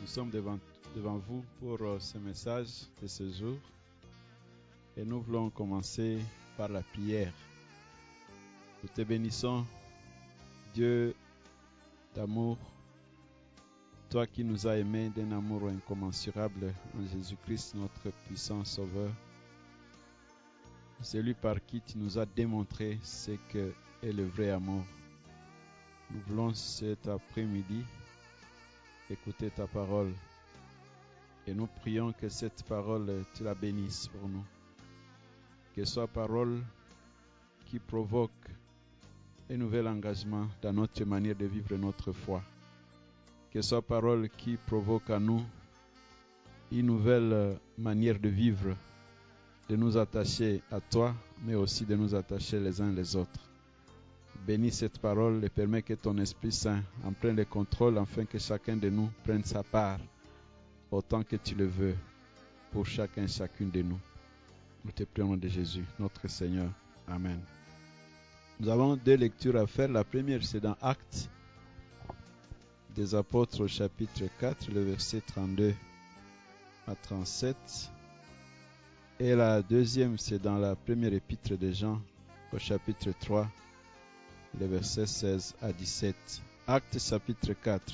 sommes devant vous pour ce message de ce jour et nous voulons commencer par la prière. Nous te bénissons, Dieu d'amour, toi qui nous as aimés d'un amour incommensurable en Jésus-Christ, notre puissant Sauveur. Celui par qui tu nous as démontré ce qu'est le vrai amour. Nous voulons cet après-midi écouter ta parole et nous prions que cette parole, tu la bénisses pour nous. Que ce soit parole qui provoque un nouvel engagement dans notre manière de vivre notre foi. Que ce soit parole qui provoque à nous une nouvelle manière de vivre, de nous attacher à toi, mais aussi de nous attacher les uns les autres. Bénis cette parole et permets que ton Esprit Saint en prenne le contrôle afin que chacun de nous prenne sa part autant que tu le veux pour chacun et chacune de nous. Nous te prions au nom de Jésus, notre Seigneur. Amen. Nous avons deux lectures à faire. La première, c'est dans Actes des Apôtres au chapitre 4, le verset 32 à 37. Et la deuxième, c'est dans la première épître de Jean au chapitre 3, les versets 16 à 17. Actes chapitre 4,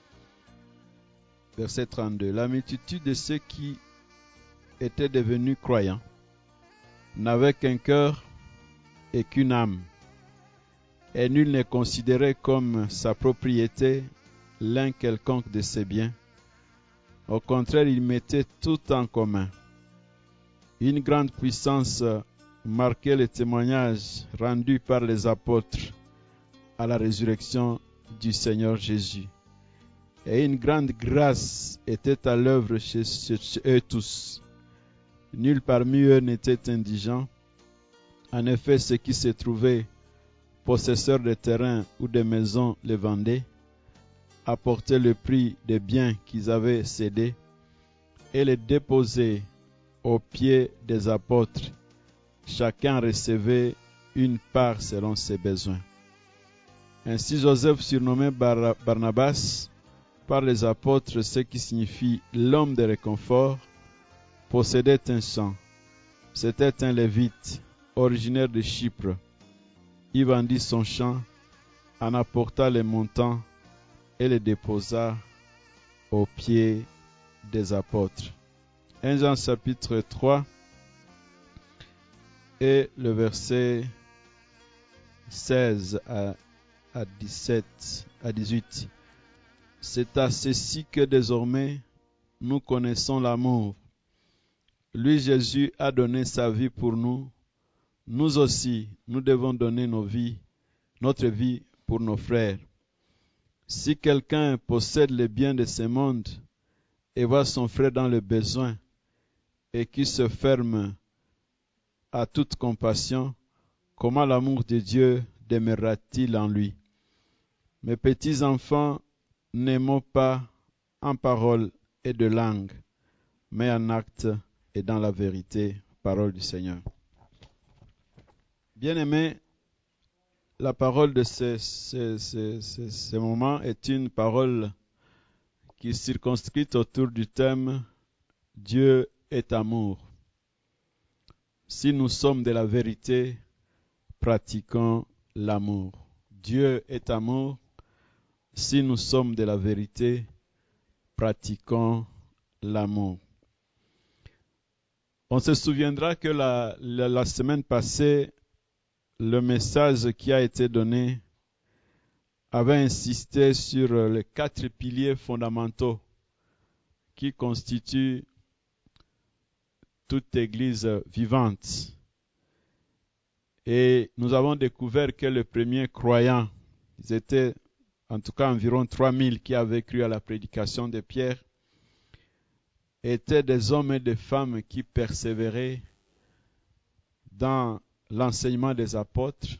verset 32. La multitude de ceux qui étaient devenus croyants n'avait qu'un cœur et qu'une âme, et nul ne considérait comme sa propriété l'un quelconque de ses biens. Au contraire, ils mettaient tout en commun. Une grande puissance marquait le témoignage rendu par les apôtres à la résurrection du Seigneur Jésus. Et une grande grâce était à l'œuvre chez eux tous. Nul parmi eux n'était indigent. En effet, ceux qui se trouvaient possesseurs de terrains ou de maisons les vendaient, apportaient le prix des biens qu'ils avaient cédés et les déposaient aux pieds des apôtres. Chacun recevait une part selon ses besoins. Ainsi Joseph, surnommé Barnabas par les apôtres, ce qui signifie l'homme de réconfort, possédait un champ. C'était un lévite, originaire de Chypre. Il vendit son champ, en apporta les montants et les déposa aux pieds des apôtres. 1 Jean chapitre 3 et le verset 16 à 18. C'est à ceci que désormais nous connaissons l'amour. Lui, Jésus, a donné sa vie pour nous. Nous aussi, nous devons donner notre vie pour nos frères. Si quelqu'un possède les biens de ce monde et voit son frère dans le besoin et qui se ferme à toute compassion, comment l'amour de Dieu demeurera-t-il en lui? Mes petits enfants, n'aimons pas en parole et de langue, mais en acte et dans la vérité. Parole du Seigneur. Bien-aimés, la parole de ce moment est une parole qui est circonscrite autour du thème « Dieu est amour ». Si nous sommes de la vérité, pratiquons l'amour. Dieu est amour. Si nous sommes de la vérité, pratiquons l'amour. On se souviendra que la semaine passée, le message qui a été donné avait insisté sur les 4 piliers fondamentaux qui constituent toute église vivante. Et nous avons découvert que les premiers croyants, ils étaient en tout cas environ 3000 qui avaient cru à la prédication de Pierre, étaient des hommes et des femmes qui persévéraient dans l'enseignement des apôtres,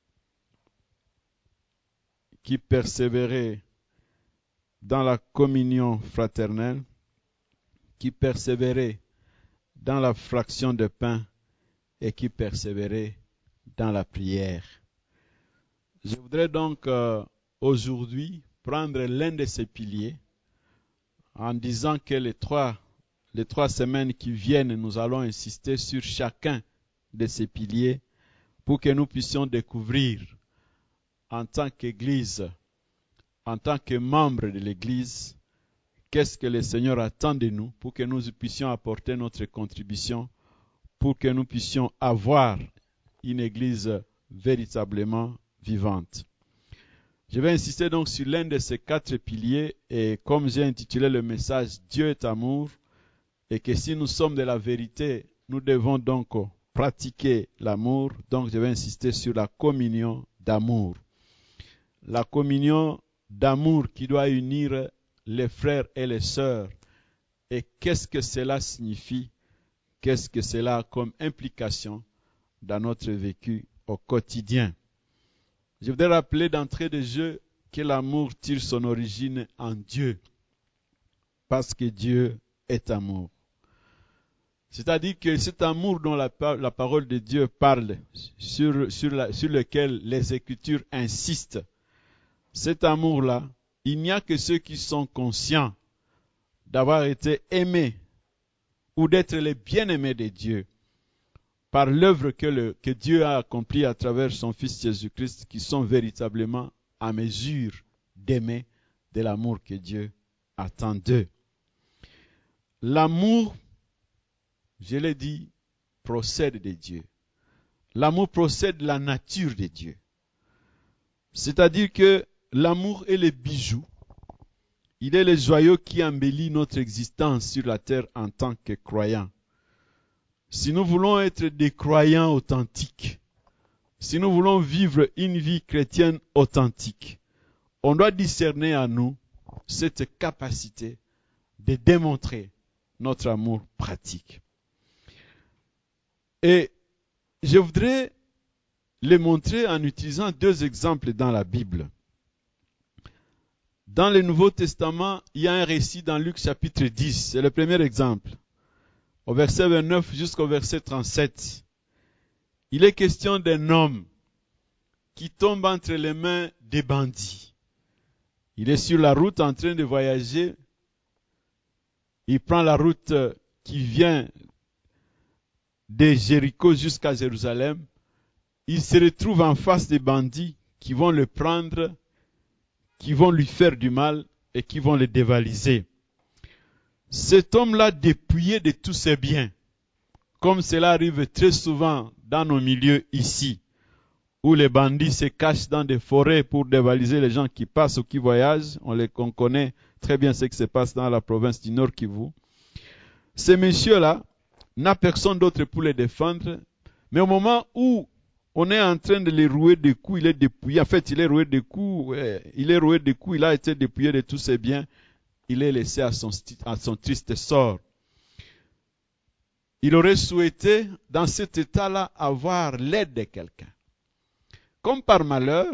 qui persévéraient dans la communion fraternelle, qui persévéraient dans la fraction de pain et qui persévéraient dans la prière. Je voudrais donc aujourd'hui prendre l'un de ces piliers en disant que les trois semaines qui viennent, nous allons insister sur chacun de ces piliers pour que nous puissions découvrir en tant qu'Église, en tant que membres de l'Église, qu'est-ce que le Seigneur attend de nous pour que nous puissions apporter notre contribution, pour que nous puissions avoir une Église véritablement vivante. Je vais insister donc sur l'un de ces 4 piliers et comme j'ai intitulé le message « Dieu est amour » et que si nous sommes de la vérité, nous devons donc pratiquer l'amour. Donc je vais insister sur la communion d'amour. La communion d'amour qui doit unir les frères et les sœurs. Et qu'est-ce que cela signifie? Qu'est-ce que cela a comme implication dans notre vécu au quotidien? Je voudrais rappeler d'entrée de jeu que l'amour tire son origine en Dieu, parce que Dieu est amour. C'est-à-dire que cet amour dont la parole de Dieu parle, sur lequel les Écritures insistent, cet amour-là, il n'y a que ceux qui sont conscients d'avoir été aimés ou d'être les bien-aimés de Dieu par l'œuvre que Dieu a accomplie à travers son Fils Jésus-Christ qui sont véritablement à mesure d'aimer de l'amour que Dieu attend d'eux. L'amour, je l'ai dit, procède de Dieu. L'amour procède de la nature de Dieu. C'est-à-dire que l'amour est le bijou. Il est le joyau qui embellit notre existence sur la terre en tant que croyants. Si nous voulons être des croyants authentiques, si nous voulons vivre une vie chrétienne authentique, on doit discerner en nous cette capacité de démontrer notre amour pratique. Et je voudrais le montrer en utilisant 2 exemples dans la Bible. Dans le Nouveau Testament, il y a un récit dans Luc chapitre 10. C'est le premier exemple. Au verset 29 jusqu'au verset 37. Il est question d'un homme qui tombe entre les mains des bandits. Il est sur la route en train de voyager. Il prend la route qui vient de Jéricho jusqu'à Jérusalem. Il se retrouve en face des bandits qui vont le prendre, qui vont lui faire du mal et qui vont le dévaliser. Cet homme-là, dépouillé de tous ses biens, comme cela arrive très souvent dans nos milieux ici, où les bandits se cachent dans des forêts pour dévaliser les gens qui passent ou qui voyagent. On connaît très bien ce qui se passe dans la province du Nord Kivu. Ce monsieur-là n'a personne d'autre pour les défendre, mais au moment où on est en train de les rouer de coups, il est dépouillé. En fait, il est roué de coups, il a été dépouillé de tous ses biens. Il est laissé à son triste sort. Il aurait souhaité, dans cet état-là, avoir l'aide de quelqu'un. Comme par malheur,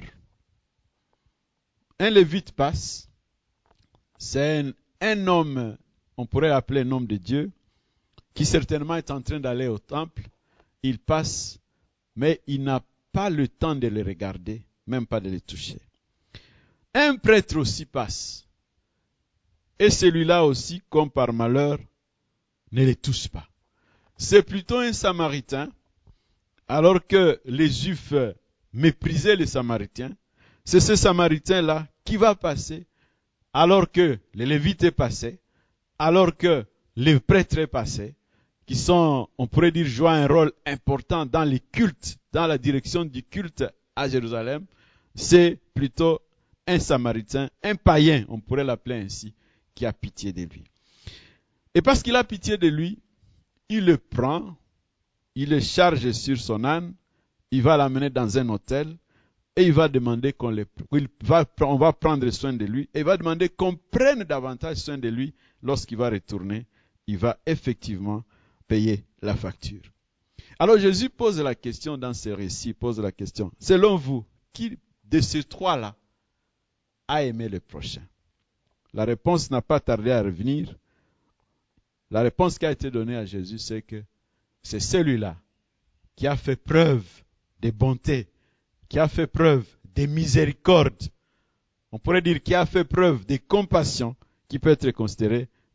un lévite passe. C'est un homme, on pourrait l'appeler un homme de Dieu, qui certainement est en train d'aller au temple. Il passe, mais il n'a pas le temps de les regarder, même pas de les toucher. Un prêtre aussi passe. Et celui-là aussi, comme par malheur, ne les touche pas. C'est plutôt un Samaritain, alors que les Juifs méprisaient les Samaritains. C'est ce Samaritain-là qui va passer, alors que les Lévites est passé, alors que les prêtres est passé, qui sont, on pourrait dire, jouent un rôle important dans les cultes, dans la direction du culte à Jérusalem. C'est plutôt un Samaritain, un païen, on pourrait l'appeler ainsi, qui a pitié de lui. Et parce qu'il a pitié de lui, il le prend, il le charge sur son âne, il va l'amener dans un hôtel et il va demander on va prendre soin de lui et il va demander qu'on prenne davantage soin de lui. Lorsqu'il va retourner, il va effectivement payer la facture. Alors Jésus pose la question dans ce récit, pose la question, selon vous, qui de ces 3-là a aimé le prochain? La réponse n'a pas tardé à revenir. La réponse qui a été donnée à Jésus, c'est que c'est celui-là qui a fait preuve de bonté, qui a fait preuve de miséricorde. On pourrait dire qui a fait preuve de compassion, qui peut être considéré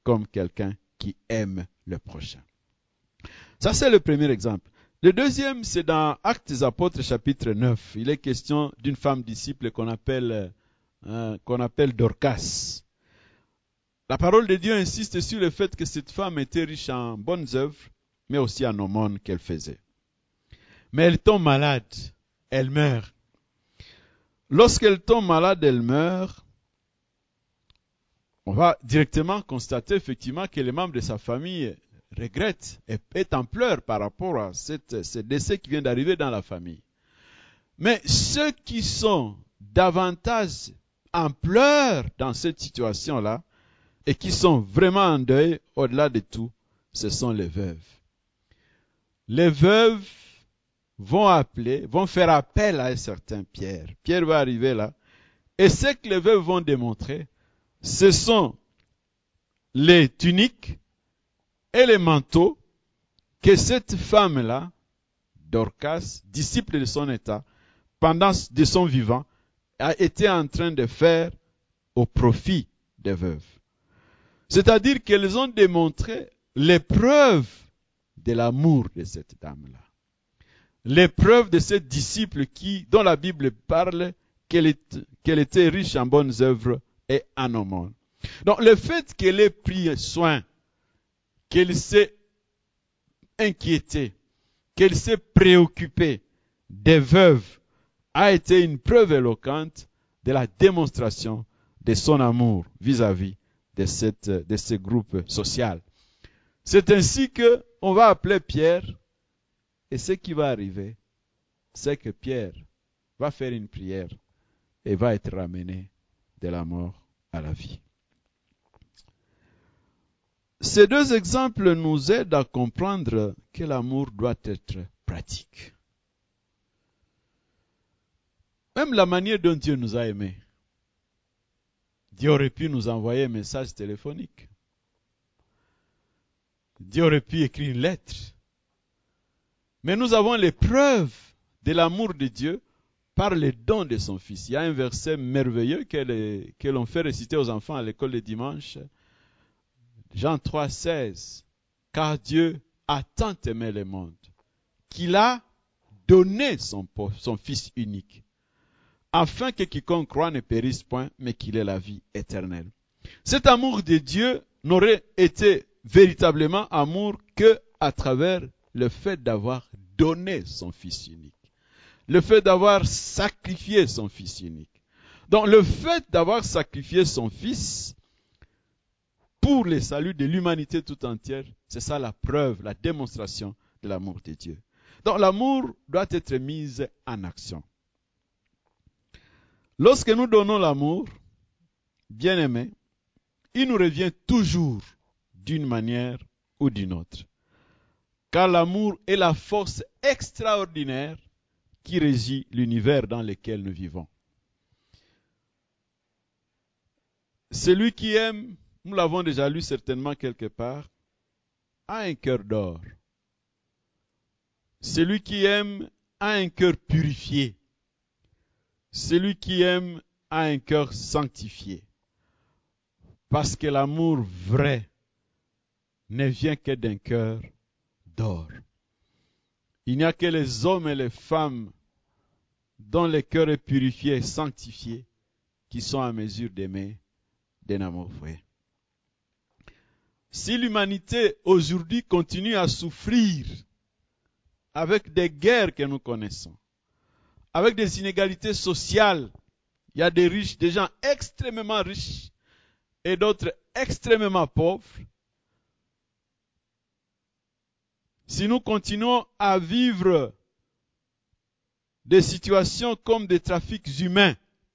comme quelqu'un qui aime le prochain. Ça, c'est le premier exemple. Le deuxième, c'est dans Actes des Apôtres, chapitre 9. Il est question d'une femme disciple qu'on appelle Dorcas. La parole de Dieu insiste sur le fait que cette femme était riche en bonnes œuvres, mais aussi en aumônes qu'elle faisait. Mais elle tombe malade, elle meurt. Lorsqu'elle tombe malade, elle meurt. On va directement constater effectivement que les membres de sa famille regrettent et est en pleurs par rapport à ce décès qui vient d'arriver dans la famille. Mais ceux qui sont davantage en pleurs dans cette situation-là et qui sont vraiment en deuil, au-delà de tout, ce sont les veuves. Les veuves vont faire appel à un certain Pierre. Pierre va arriver là. Et ce que les veuves vont démontrer, ce sont les tuniques et les manteaux que cette femme-là, Dorcas, disciple de son état, pendant de son vivant, a été en train de faire au profit des veuves. C'est-à-dire qu'elles ont démontré les preuves de l'amour de cette dame-là. Les preuves de cette disciple dont la Bible parle qu'elle était riche en bonnes œuvres et en aumônes. Donc le fait qu'elle ait pris soin, qu'elle s'est inquiétée, qu'elle s'est préoccupée des veuves, a été une preuve éloquente de la démonstration de son amour vis-à-vis de ce groupe social. C'est ainsi qu'on va appeler Pierre, et ce qui va arriver, c'est que Pierre va faire une prière et va être ramené de la mort à la vie. Ces deux exemples nous aident à comprendre que l'amour doit être pratique. Même la manière dont Dieu nous a aimés. Dieu aurait pu nous envoyer un message téléphonique. Dieu aurait pu écrire une lettre. Mais nous avons les preuves de l'amour de Dieu par le don de son Fils. Il y a un verset merveilleux que l'on fait réciter aux enfants à l'école le dimanche. Jean 3, 16. Car Dieu a tant aimé le monde qu'il a donné son Fils unique, afin que quiconque croit ne périsse point, mais qu'il ait la vie éternelle. Cet amour de Dieu n'aurait été véritablement amour que à travers le fait d'avoir donné son Fils unique. Le fait d'avoir sacrifié son Fils unique. Donc le fait d'avoir sacrifié son Fils pour le salut de l'humanité tout entière, c'est ça la preuve, la démonstration de l'amour de Dieu. Donc l'amour doit être mis en action. Lorsque nous donnons l'amour, bien aimé, il nous revient toujours d'une manière ou d'une autre. Car l'amour est la force extraordinaire qui régit l'univers dans lequel nous vivons. Celui qui aime, nous l'avons déjà lu certainement quelque part, a un cœur d'or. Celui qui aime a un cœur purifié. Celui qui aime a un cœur sanctifié. Parce que l'amour vrai ne vient que d'un cœur d'or. Il n'y a que les hommes et les femmes dont le cœur est purifié et sanctifié qui sont en mesure d'aimer d'un amour vrai. Si l'humanité aujourd'hui continue à souffrir avec des guerres que nous connaissons, avec des inégalités sociales, il y a des riches, des gens extrêmement riches et d'autres extrêmement pauvres. Si nous continuons à vivre des situations comme des trafics humains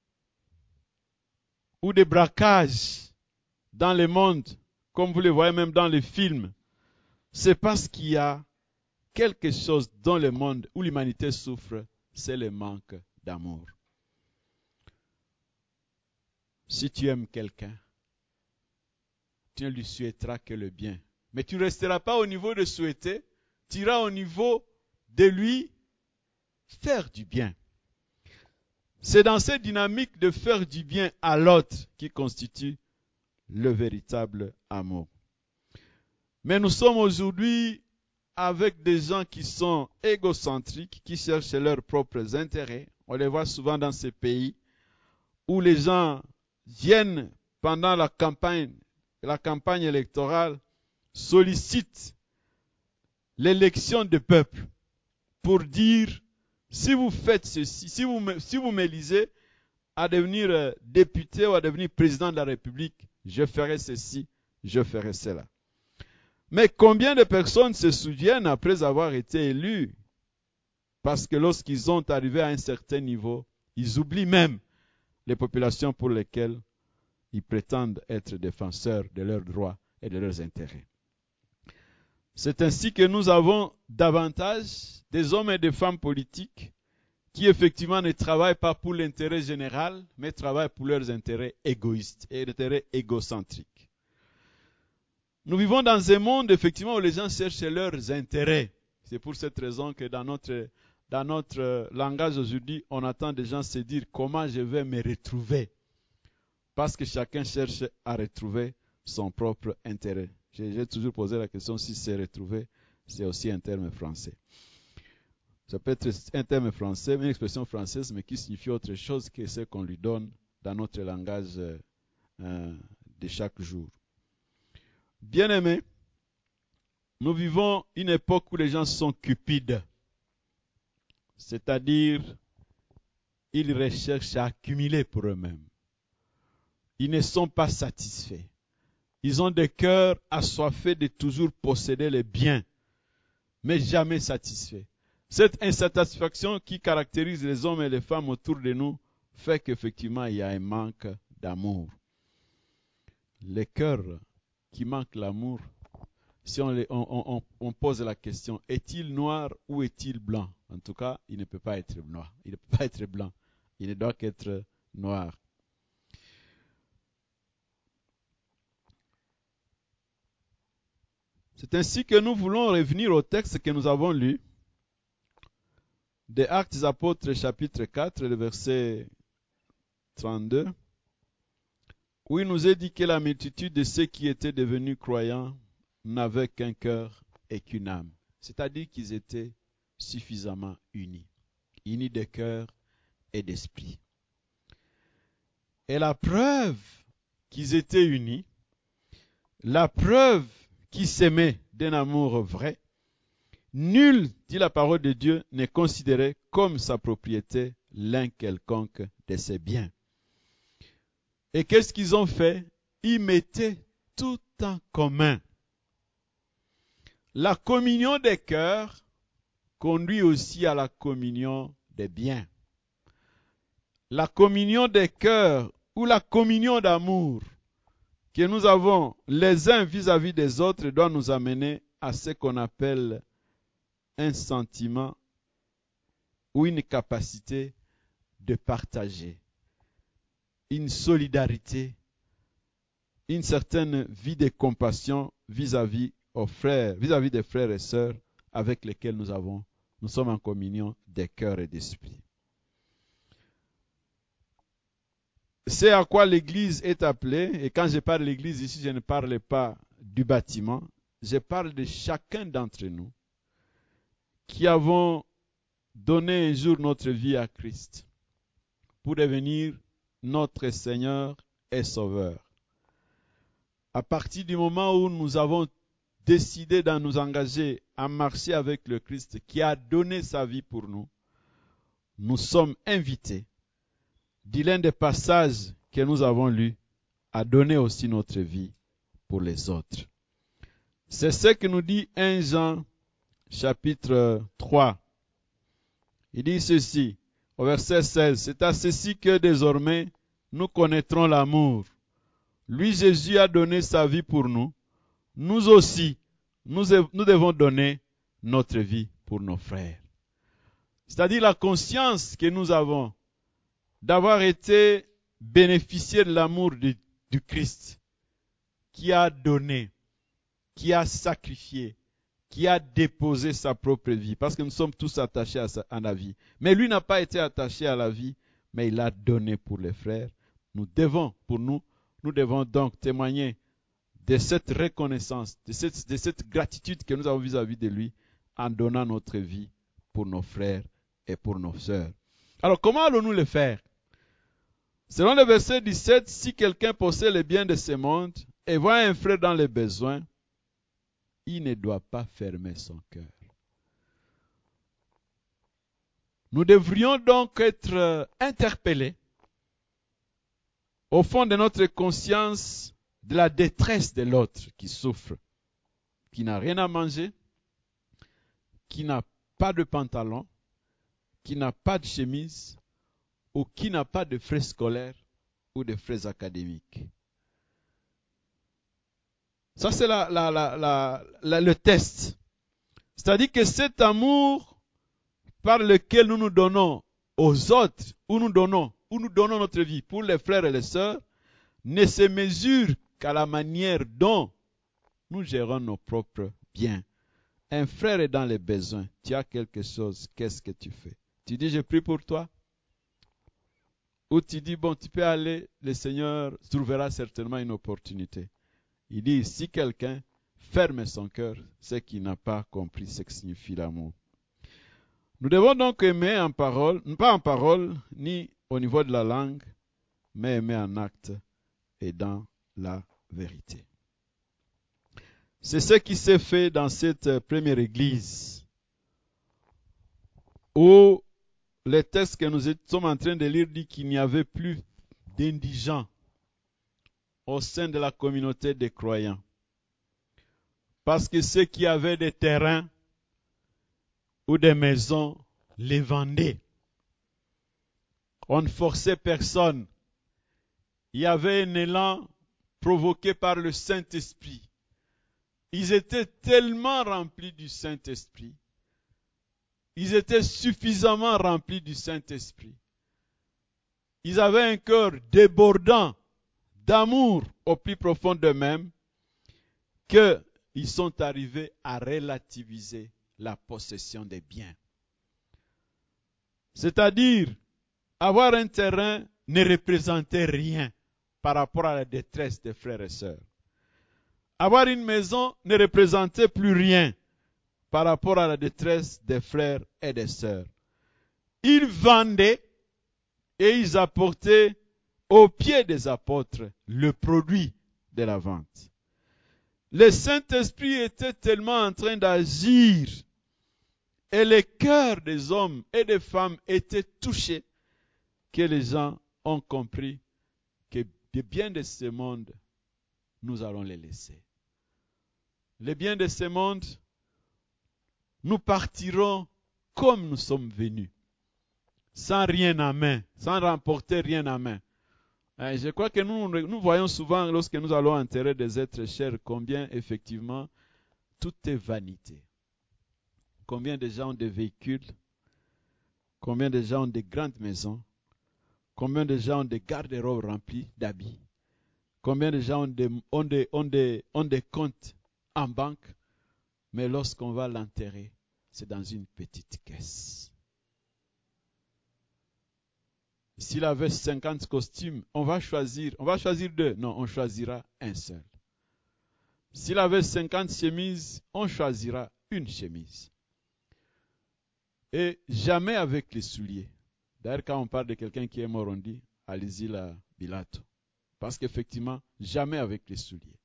ou des braquages dans le monde, comme vous le voyez même dans les films, c'est parce qu'il y a quelque chose dans le monde où l'humanité souffre, c'est le manque d'amour. Si tu aimes quelqu'un, tu ne lui souhaiteras que le bien. Mais tu ne resteras pas au niveau de souhaiter, tu iras au niveau de lui faire du bien. C'est dans cette dynamique de faire du bien à l'autre qui constitue le véritable amour. Mais nous sommes aujourd'hui avec des gens qui sont égocentriques, qui cherchent leurs propres intérêts. On les voit souvent dans ces pays où les gens viennent pendant la campagne électorale, sollicitent l'élection du peuple pour dire, si vous faites ceci, si vous m'élisez à devenir député ou à devenir président de la République, je ferai ceci, je ferai cela. Mais combien de personnes se souviennent après avoir été élus? Parce que lorsqu'ils sont arrivés à un certain niveau, ils oublient même les populations pour lesquelles ils prétendent être défenseurs de leurs droits et de leurs intérêts. C'est ainsi que nous avons davantage des hommes et des femmes politiques qui effectivement ne travaillent pas pour l'intérêt général, mais travaillent pour leurs intérêts égoïstes et intérêts égocentriques. Nous vivons dans un monde effectivement où les gens cherchent leurs intérêts. C'est pour cette raison que dans notre langage aujourd'hui, on entend des gens se dire comment je vais me retrouver. Parce que chacun cherche à retrouver son propre intérêt. J'ai toujours posé la question si c'est retrouver, c'est aussi un terme français. Ça peut être un terme français, une expression française, mais qui signifie autre chose que ce qu'on lui donne dans notre langage de chaque jour. Bien-aimés, nous vivons une époque où les gens sont cupides. C'est-à-dire, ils recherchent à accumuler pour eux-mêmes. Ils ne sont pas satisfaits. Ils ont des cœurs assoiffés de toujours posséder les biens, mais jamais satisfaits. Cette insatisfaction qui caractérise les hommes et les femmes autour de nous fait qu'effectivement il y a un manque d'amour. Les cœurs qui manquent l'amour, si on pose la question, est-il noir ou est-il blanc? En tout cas, il ne peut pas être noir, il ne peut pas être blanc, il ne doit qu'être noir. C'est ainsi que nous voulons revenir au texte que nous avons lu, des Actes des Apôtres chapitre 4, le verset 32, où il nous est dit que la multitude de ceux qui étaient devenus croyants n'avaient qu'un cœur et qu'une âme. C'est-à-dire qu'ils étaient suffisamment unis de cœur et d'esprit. Et la preuve qu'ils étaient unis, la preuve qu'ils s'aimaient d'un amour vrai, nul, dit la parole de Dieu, n'est considéré comme sa propriété l'un quelconque de ses biens. Et qu'est-ce qu'ils ont fait? Ils mettaient tout en commun. La communion des cœurs conduit aussi à la communion des biens. La communion des cœurs ou la communion d'amour que nous avons les uns vis-à-vis des autres doit nous amener à ce qu'on appelle un sentiment ou une capacité de partager, une solidarité, une certaine vie de compassion vis-à-vis des frères et sœurs avec lesquels nous sommes en communion des cœurs et d'esprit. C'est à quoi l'Église est appelée, et quand je parle de l'Église ici, je ne parle pas du bâtiment, je parle de chacun d'entre nous qui avons donné un jour notre vie à Christ pour devenir notre Seigneur et Sauveur. À partir du moment où nous avons décidé de nous engager à marcher avec le Christ qui a donné sa vie pour nous, nous sommes invités, dit l'un des passages que nous avons lus, à donner aussi notre vie pour les autres. C'est ce que nous dit 1 Jean chapitre 3. Il dit ceci, au verset 16, c'est à ceci que désormais nous connaîtrons l'amour. Lui, Jésus, a donné sa vie pour nous. Nous aussi, nous devons donner notre vie pour nos frères. C'est-à-dire la conscience que nous avons d'avoir été bénéficiaires de l'amour du Christ, qui a donné, qui a sacrifié, qui a déposé sa propre vie, parce que nous sommes tous attachés à la vie. Mais lui n'a pas été attaché à la vie, mais il a donné pour les frères. Nous devons donc témoigner de cette reconnaissance, de cette gratitude que nous avons vis-à-vis de lui, en donnant notre vie pour nos frères et pour nos sœurs. Alors, comment allons-nous le faire? Selon le verset 17, si quelqu'un possède les biens de ce monde et voit un frère dans les besoins, il ne doit pas fermer son cœur. Nous devrions donc être interpellés au fond de notre conscience de la détresse de l'autre qui souffre, qui n'a rien à manger, qui n'a pas de pantalon, qui n'a pas de chemise ou qui n'a pas de frais scolaires ou de frais académiques. Ça, c'est le test. C'est-à-dire que cet amour par lequel nous nous donnons aux autres, où nous donnons notre vie pour les frères et les sœurs, ne se mesure qu'à la manière dont nous gérons nos propres biens. Un frère est dans les besoins, tu as quelque chose, qu'est-ce que tu fais? Tu dis, je prie pour toi? Ou tu dis, bon, tu peux aller, le Seigneur trouvera certainement une opportunité. Il dit, si quelqu'un ferme son cœur, c'est qu'il n'a pas compris ce que signifie l'amour. Nous devons donc aimer en parole, pas en parole, ni au niveau de la langue, mais aimer en acte et dans la vérité. C'est ce qui s'est fait dans cette première église, où le texte que nous sommes en train de lire dit qu'il n'y avait plus d'indigents au sein de la communauté des croyants. Parce que ceux qui avaient des terrains ou des maisons les vendaient. On ne forçait personne. Il y avait un élan provoqué par le Saint-Esprit. Ils étaient tellement remplis du Saint-Esprit. Ils étaient suffisamment remplis du Saint-Esprit. Ils avaient un cœur débordant d'amour au plus profond d'eux-mêmes, qu'ils sont arrivés à relativiser la possession des biens. C'est-à-dire, avoir un terrain ne représentait rien par rapport à la détresse des frères et sœurs. Avoir une maison ne représentait plus rien par rapport à la détresse des frères et des sœurs. Ils vendaient et ils apportaient aux pieds des apôtres le produit de la vente. Le Saint-Esprit était tellement en train d'agir et les cœurs des hommes et des femmes étaient touchés que les gens ont compris que les biens de ce monde, nous allons les laisser. Les biens de ce monde, nous partirons comme nous sommes venus, sans rien en main, sans remporter rien en main. Je crois que nous voyons souvent, lorsque nous allons enterrer des êtres chers, combien effectivement tout est vanité. Combien de gens ont des véhicules, combien de gens ont des grandes maisons, combien de gens ont des garde-robes remplis d'habits, combien de gens ont des comptes en banque, mais lorsqu'on va l'enterrer, c'est dans une petite caisse. S'il avait 50 costumes, on va choisir 2. Non, on choisira un seul. S'il avait 50 chemises, on choisira une chemise. Et jamais avec les souliers. D'ailleurs, quand on parle de quelqu'un qui est mort, on dit, allez-y là, Bilato. Parce qu'effectivement, jamais avec les souliers.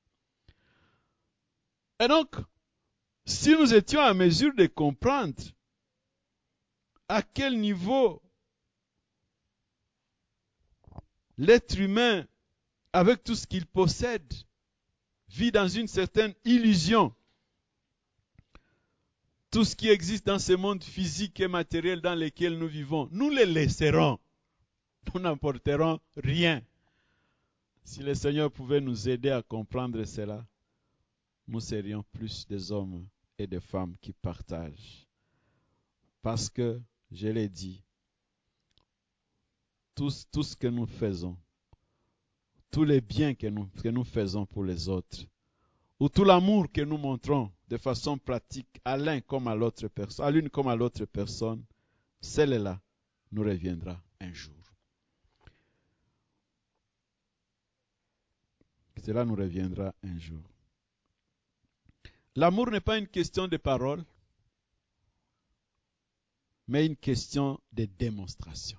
Et donc, si nous étions en mesure de comprendre à quel niveau l'être humain, avec tout ce qu'il possède, vit dans une certaine illusion. Tout ce qui existe dans ce monde physique et matériel dans lequel nous vivons, nous les laisserons. Nous n'apporterons rien. Si le Seigneur pouvait nous aider à comprendre cela, nous serions plus des hommes et des femmes qui partagent. Parce que, je l'ai dit, tout ce que nous faisons, tous les biens que nous faisons pour les autres, ou tout l'amour que nous montrons de façon pratique à l'un comme à l'autre personne, à l'une comme à l'autre personne, celle-là nous reviendra un jour. Cela nous reviendra un jour. L'amour n'est pas une question de parole, mais une question de démonstration.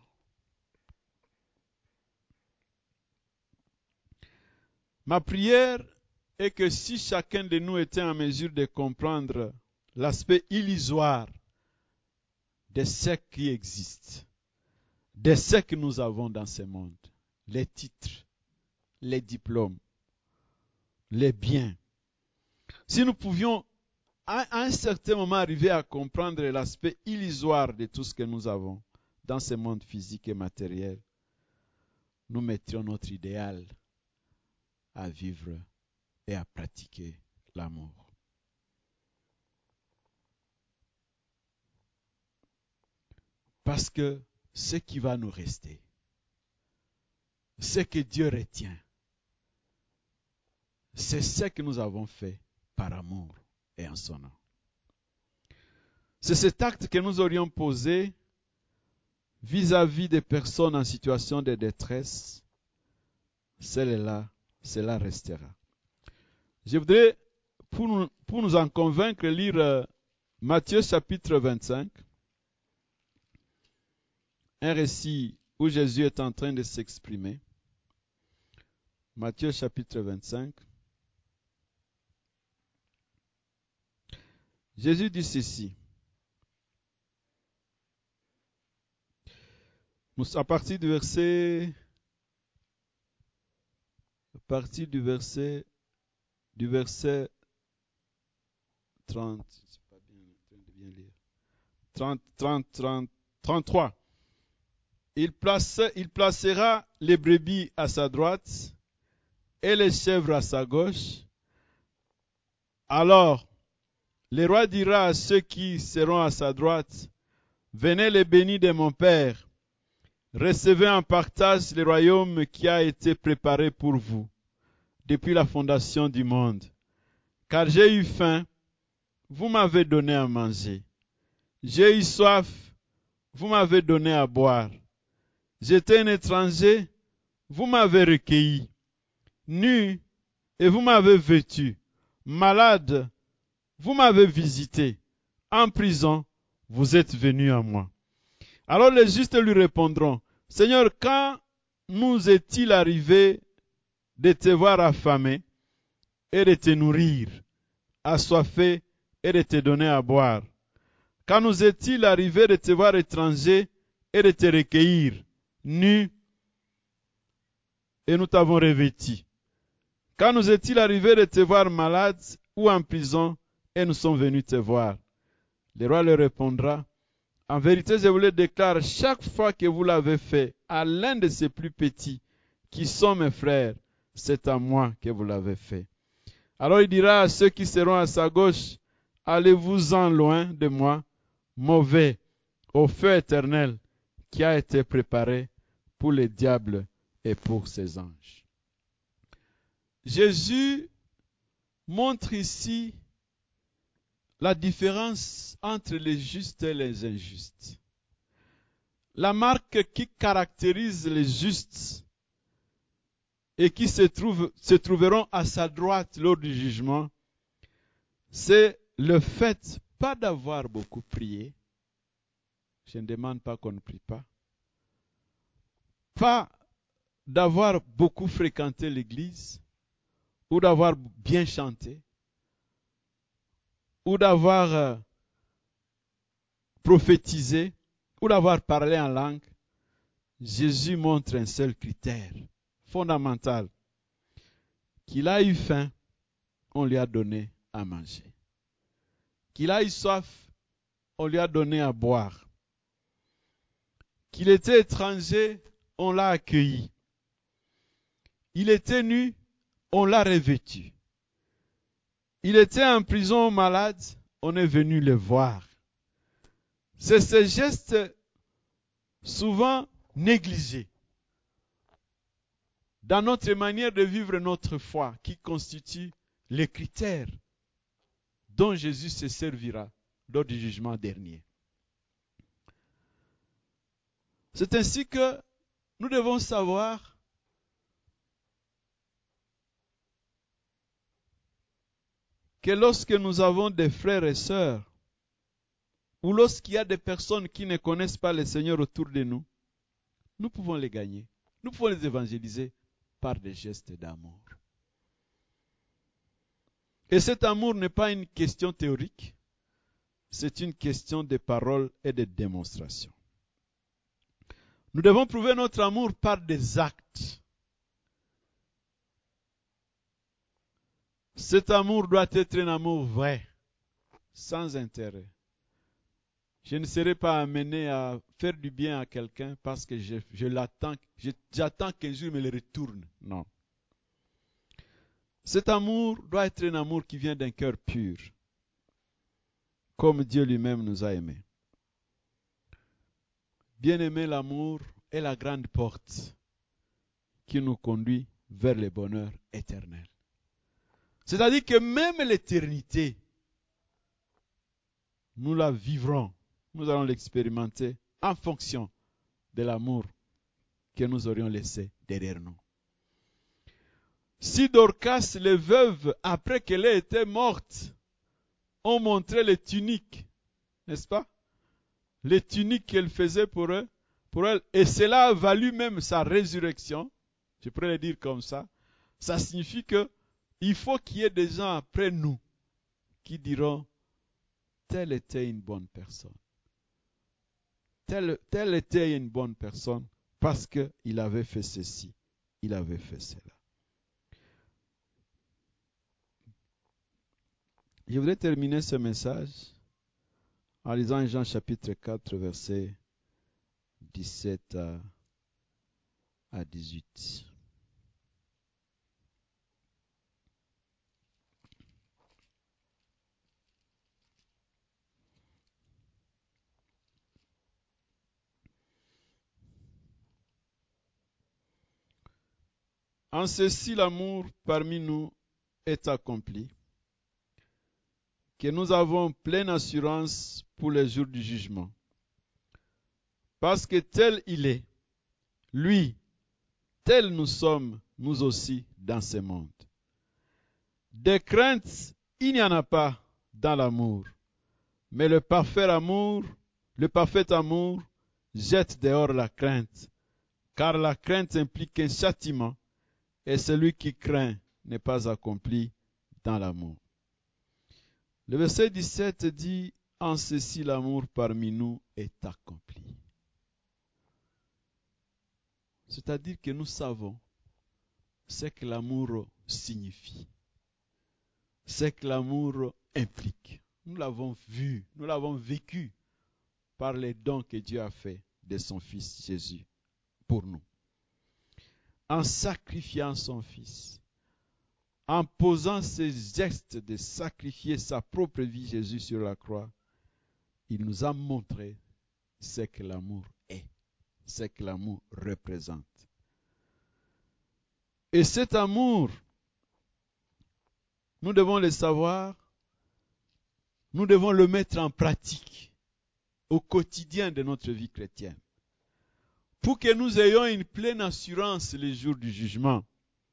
Ma prière est que si chacun de nous était en mesure de comprendre l'aspect illusoire de ce qui existe, de ce que nous avons dans ce monde, les titres, les diplômes, les biens, si nous pouvions à un certain moment arriver à comprendre l'aspect illusoire de tout ce que nous avons dans ce monde physique et matériel, nous mettrions notre idéal à vivre et à pratiquer l'amour. Parce que ce qui va nous rester, ce que Dieu retient, c'est ce que nous avons fait par amour et en son nom. C'est cet acte que nous aurions posé vis-à-vis des personnes en situation de détresse. Cela restera. Je voudrais, pour nous en convaincre, lire Matthieu chapitre 25, un récit où Jésus est en train de s'exprimer. Matthieu chapitre 25. Jésus dit ceci. À partir du verset 30, c'est pas bien lire. 33. Il placera les brebis à sa droite et les chèvres à sa gauche. Alors, le roi dira à ceux qui seront à sa droite, venez les bénis de mon Père, recevez en partage le royaume qui a été préparé pour vous depuis la fondation du monde. Car j'ai eu faim, vous m'avez donné à manger. J'ai eu soif, vous m'avez donné à boire. J'étais un étranger, vous m'avez recueilli. Nu, et vous m'avez vêtu. Malade, vous m'avez visité. En prison, vous êtes venu à moi. Alors les justes lui répondront, Seigneur, quand nous est-il arrivé de te voir affamé et de te nourrir, assoiffé et de te donner à boire? Quand nous est-il arrivé de te voir étranger et de te recueillir, nu, et nous t'avons revêtu? Quand nous est-il arrivé de te voir malade ou en prison et nous sommes venus te voir? Le roi leur répondra, en vérité, je vous le déclare, chaque fois que vous l'avez fait à l'un de ces plus petits, qui sont mes frères, c'est à moi que vous l'avez fait. Alors il dira à ceux qui seront à sa gauche, allez-vous-en loin de moi, mauvais, au feu éternel qui a été préparé pour les diables et pour ses anges. Jésus montre ici la différence entre les justes et les injustes. La marque qui caractérise les justes et qui se trouveront à sa droite lors du jugement, c'est le fait pas d'avoir beaucoup prié. Je ne demande pas qu'on ne prie pas. Pas d'avoir beaucoup fréquenté l'église ou d'avoir bien chanté ou d'avoir prophétisé ou d'avoir parlé en langue. Jésus montre un seul critère fondamental. Qu'il a eu faim, on lui a donné à manger. Qu'il a eu soif, on lui a donné à boire. Qu'il était étranger, on l'a accueilli. Il était nu, on l'a revêtu. Il était en prison malade, on est venu le voir. C'est ce geste souvent négligé dans notre manière de vivre notre foi qui constitue les critères dont Jésus se servira lors du jugement dernier. C'est ainsi que nous devons savoir que lorsque nous avons des frères et sœurs, ou lorsqu'il y a des personnes qui ne connaissent pas le Seigneur autour de nous, nous pouvons les gagner. Nous pouvons les évangéliser par des gestes d'amour. Et cet amour n'est pas une question théorique, c'est une question de parole et de démonstration. Nous devons prouver notre amour par des actes. Cet amour doit être un amour vrai, sans intérêt. Je ne serai pas amené à faire du bien à quelqu'un parce que j'attends qu'un jour il me le retourne. Non. Cet amour doit être un amour qui vient d'un cœur pur, comme Dieu lui-même nous a aimés. Bien-aimé, l'amour est la grande porte qui nous conduit vers le bonheur éternel. C'est-à-dire que même l'éternité, nous la vivrons, nous allons l'expérimenter en fonction de l'amour que nous aurions laissé derrière nous. Si Dorcas, les veuves, après qu'elle ait été morte, ont montré les tuniques, n'est-ce pas? Les tuniques qu'elle faisait pour elle, et cela a valu même sa résurrection, je pourrais le dire comme ça signifie que il faut qu'il y ait des gens après nous qui diront, telle était une bonne personne. Telle était une bonne personne parce qu'il avait fait ceci, il avait fait cela. Je voudrais terminer ce message en lisant Jean chapitre 4, versets 17 à 18. En ceci, l'amour parmi nous est accompli, que nous avons pleine assurance pour les jours du jugement. Parce que tel il est, lui, tel nous sommes, nous aussi, dans ce monde. Des craintes, il n'y en a pas dans l'amour, mais le parfait amour jette dehors la crainte, car la crainte implique un châtiment, et celui qui craint n'est pas accompli dans l'amour. Le verset 17 dit, en ceci l'amour parmi nous est accompli. C'est-à-dire que nous savons ce que l'amour signifie, ce que l'amour implique. Nous l'avons vu, nous l'avons vécu par les dons que Dieu a fait de son Fils Jésus pour nous. En sacrifiant son Fils, en posant ce geste de sacrifier sa propre vie, Jésus, sur la croix, il nous a montré ce que l'amour est, ce que l'amour représente. Et cet amour, nous devons le savoir, nous devons le mettre en pratique au quotidien de notre vie chrétienne, pour que nous ayons une pleine assurance les jours du jugement.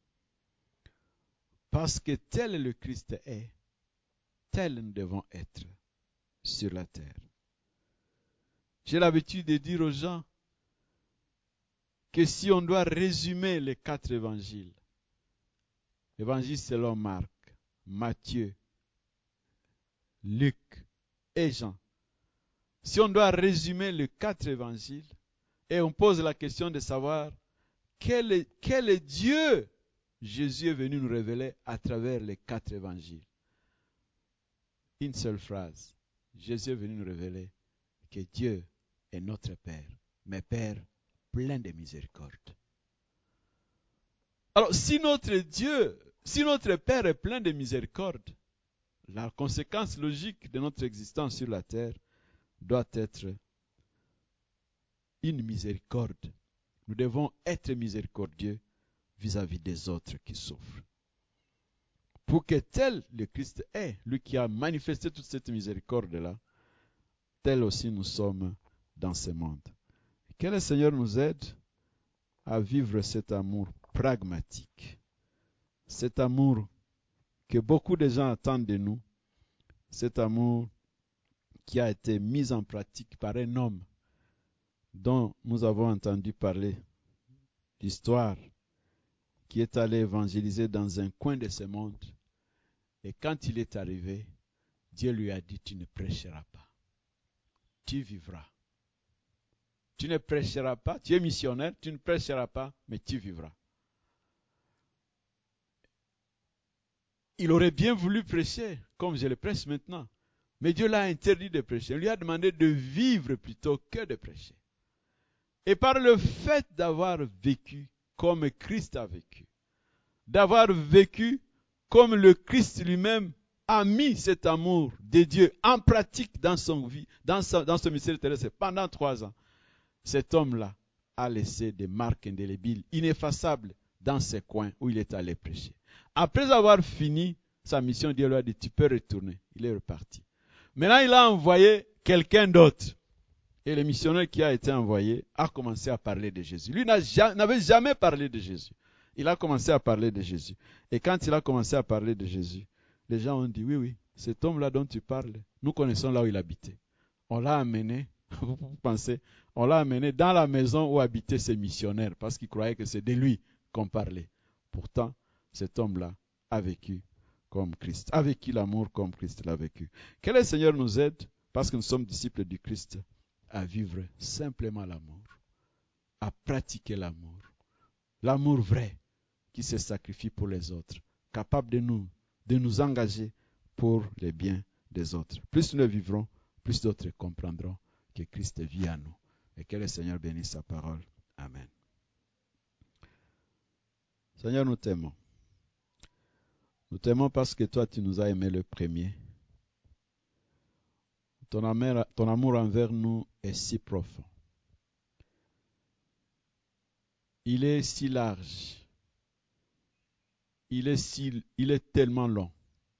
Parce que tel le Christ est, tel nous devons être sur la terre. J'ai l'habitude de dire aux gens que si on doit résumer les 4 évangiles, l'évangile selon Marc, Matthieu, Luc et Jean, si on doit résumer les 4 évangiles, et on pose la question de savoir quel est Dieu Jésus est venu nous révéler à travers les 4 évangiles. Une seule phrase. Jésus est venu nous révéler que Dieu est notre Père, mais Père plein de miséricorde. Alors, si notre Père est plein de miséricorde, la conséquence logique de notre existence sur la terre doit être une miséricorde. Nous devons être miséricordieux vis-à-vis des autres qui souffrent. Pour que tel le Christ est, lui qui a manifesté toute cette miséricorde-là, tel aussi nous sommes dans ce monde. Que le Seigneur nous aide à vivre cet amour pragmatique, cet amour que beaucoup de gens attendent de nous, cet amour qui a été mis en pratique par un homme dont nous avons entendu parler, l'histoire, qui est allé évangéliser dans un coin de ce monde. Et quand il est arrivé, Dieu lui a dit, tu ne prêcheras pas, tu vivras. Tu ne prêcheras pas, tu es missionnaire, tu ne prêcheras pas, mais tu vivras. Il aurait bien voulu prêcher, comme je le prêche maintenant. Mais Dieu l'a interdit de prêcher. Il lui a demandé de vivre plutôt que de prêcher. Et par le fait d'avoir vécu comme Christ a vécu, d'avoir vécu comme le Christ lui-même a mis cet amour de Dieu en pratique dans son vie, dans ce ministère terrestre pendant 3 ans, cet homme-là a laissé des marques indélébiles, ineffaçables dans ces coins où il est allé prêcher. Après avoir fini sa mission, Dieu lui a dit, tu peux retourner. Il est reparti. Maintenant, il a envoyé quelqu'un d'autre. Et le missionnaire qui a été envoyé a commencé à parler de Jésus. Lui n'avait jamais parlé de Jésus. Il a commencé à parler de Jésus. Et quand il a commencé à parler de Jésus, les gens ont dit, oui, cet homme-là dont tu parles, nous connaissons là où il habitait. On l'a amené, vous pensez, on l'a amené dans la maison où habitaient ces missionnaires, parce qu'ils croyaient que c'est de lui qu'on parlait. Pourtant, cet homme-là a vécu comme Christ, a vécu l'amour comme Christ l'a vécu. Que le Seigneur nous aide, parce que nous sommes disciples du Christ, à vivre simplement l'amour, à pratiquer l'amour. L'amour vrai qui se sacrifie pour les autres, capable de nous engager pour les biens des autres. Plus nous le vivrons, plus d'autres comprendront que Christ vit en nous. Et que le Seigneur bénisse sa parole. Amen. Seigneur, nous t'aimons. Nous t'aimons parce que toi, tu nous as aimés le premier. Ton amour envers nous est si profond. Il est si large. Il est tellement long.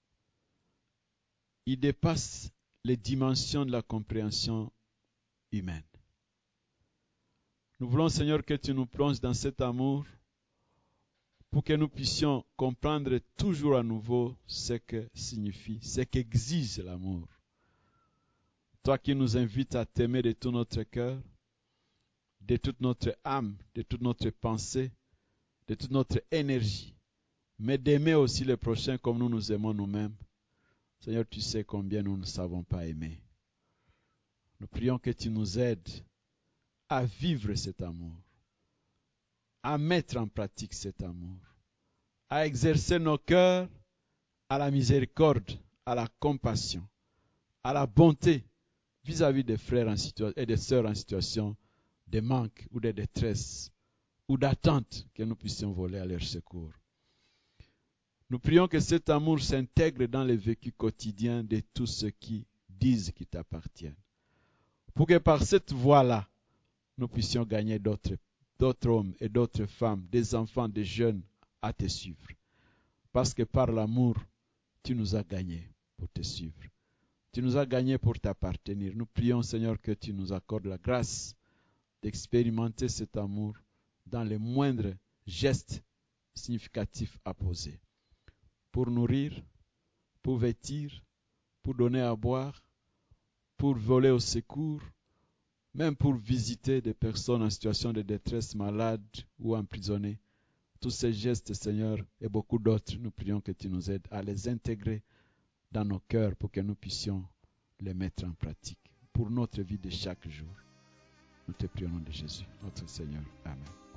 Il dépasse les dimensions de la compréhension humaine. Nous voulons, Seigneur, que tu nous plonges dans cet amour pour que nous puissions comprendre toujours à nouveau ce que signifie, ce qu'exige l'amour. Toi qui nous invites à t'aimer de tout notre cœur, de toute notre âme, de toute notre pensée, de toute notre énergie, mais d'aimer aussi les prochains comme nous nous aimons nous-mêmes. Seigneur, tu sais combien nous ne savons pas aimer. Nous prions que tu nous aides à vivre cet amour, à mettre en pratique cet amour, à exercer nos cœurs à la miséricorde, à la compassion, à la bonté vis-à-vis des frères et des sœurs en situation de manque ou de détresse ou d'attente, que nous puissions voler à leur secours. Nous prions que cet amour s'intègre dans le vécu quotidien de tous ceux qui disent qu'ils t'appartiennent, pour que par cette voie-là, nous puissions gagner d'autres hommes et d'autres femmes, des enfants, des jeunes à te suivre. Parce que par l'amour, tu nous as gagnés pour te suivre. Tu nous as gagnés pour t'appartenir. Nous prions, Seigneur, que tu nous accordes la grâce d'expérimenter cet amour dans les moindres gestes significatifs à poser. Pour nourrir, pour vêtir, pour donner à boire, pour voler au secours, même pour visiter des personnes en situation de détresse, malades ou emprisonnées. Tous ces gestes, Seigneur, et beaucoup d'autres, nous prions que tu nous aides à les intégrer dans nos cœurs pour que nous puissions les mettre en pratique pour notre vie de chaque jour. Nous te prions au nom de Jésus, notre Seigneur. Amen.